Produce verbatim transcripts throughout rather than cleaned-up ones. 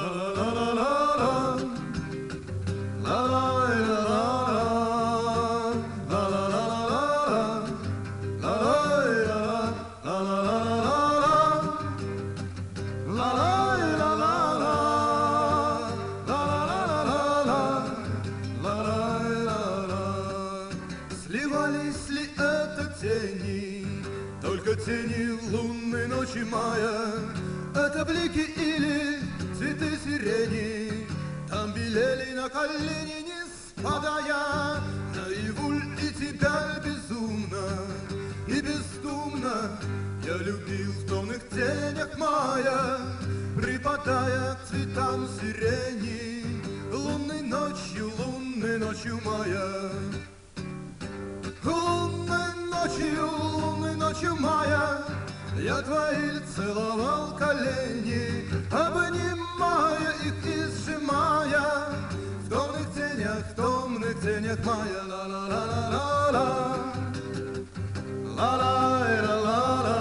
Сливались ли это тени, только тени лунной ночи мая? Это блики или цветы сирени, там белели на колени, не спадая. Наяву и тебя безумно и бездумно я любил в томных тенях мая, припадая к цветам сирени, лунной ночью, лунной ночью мая. Лунной ночью, лунной ночью мая я твои целовал колени, обнимая их и сжимая в томных тенях, в томных тенях мая. Ла-ла-ла-ла-ла-ла, ла-ла-ла-ла-ла.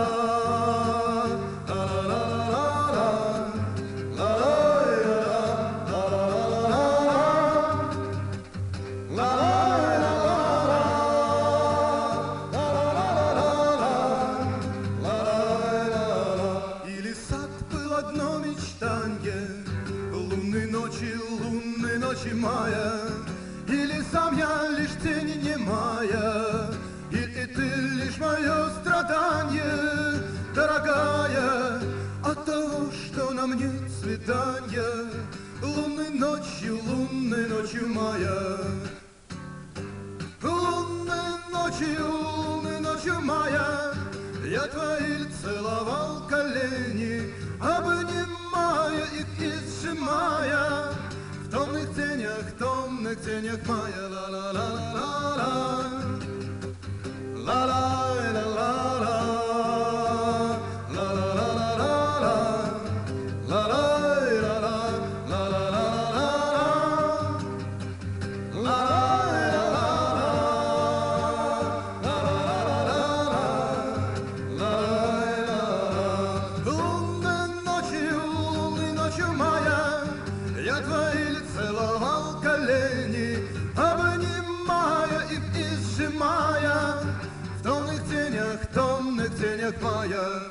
Лунной ночи, лунной ночи мая, или сам я лишь тень немая, или ты лишь мое страдание, дорогая, от того, что нам нет свидания. Лунной ночью, лунной ночью мая, лунной ночью, лунной ночью мая я твои целовал колени, обнимая их и сжимая в томных тенях, в томных тенях мая. Ла-ла-ла-ла-ла, ла-ла-ла-ла-ла, ла-ла-ла-ла-ла, ла-ла-ла-ла-ла, я твои целовал колени, обнимая их и сжимая в томных тенях, в томных тенях мая.